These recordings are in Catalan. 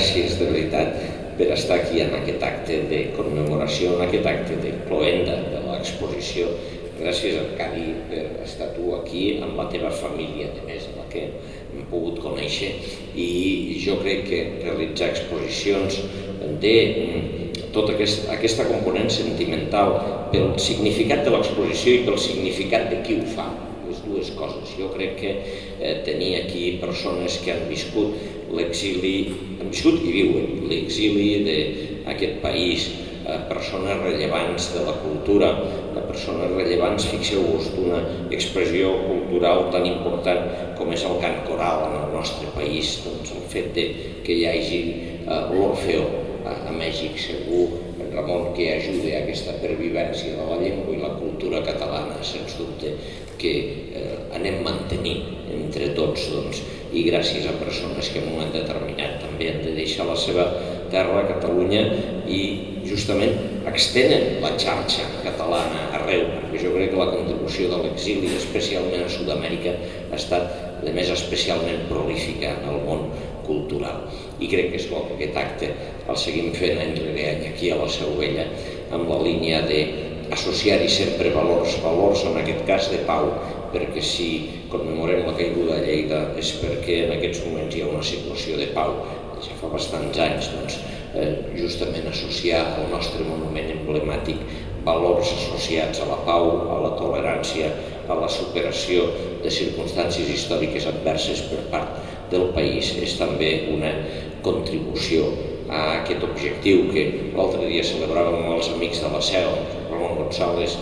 gràcies de veritat per estar aquí en aquest acte de commemoració, en aquest acte de cloenda de l'exposició. Gràcies, Arcadi, per estar tu aquí amb la teva família, a més, amb la que hem pogut conèixer. I jo crec que realitzar exposicions de tota aquesta component sentimental pel significat de l'exposició i pel significat de qui ho fa, les dues coses. Jo crec que tenir aquí persones que han viscut l'exili, han viscut i viuen l'exili d'aquest país, persones rellevants de la cultura, persones rellevants, fixeu-vos, d'una expressió cultural tan important com és el cant coral en el nostre país, doncs el fet que hi hagi l'Orfeó a Mèxic, segur, Ramon, que ajuda a aquesta pervivència de la llengua i la cultura catalana, sens dubte, que anem mantenint entre tots, i gràcies a persones que en un moment determinat també han de deixar la seva terra, Catalunya, i justament extenen la xarxa catalana arreu, perquè jo crec que la contribució de l'exili, especialment a Sud-amèrica, ha estat, a més, especialment prolífica en el món cultural. I crec que és bo que aquest acte el seguim fent any rere any aquí a la Seu Vella, amb la línia d'associar-hi sempre valors en aquest cas de pau, perquè si commemorem la caiguda de Lleida és perquè en aquests moments hi ha una situació de pau. Ja fa bastants anys, justament associar al nostre monument emblemàtic valors associats a la pau, a la tolerància, a la superació de circumstàncies històriques adverses per part del país és també una contribució a aquest objectiu que l'altre dia celebràvem amb els amics de la Seu, Ramon González,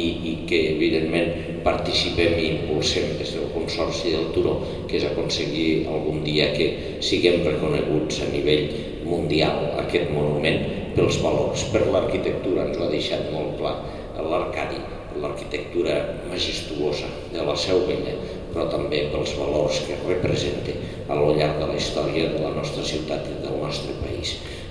i que evidentment participem i impulsem des del Consorci del Turó, que és aconseguir algun dia que siguem reconeguts a nivell mundial aquest monument pels valors, per l'arquitectura, ens ho ha deixat molt clar l'Arcadi, l'arquitectura majestuosa de la Seu Vella, però també pels valors que representa a lo llarg de la història de la nostra ciutat i del nostre país.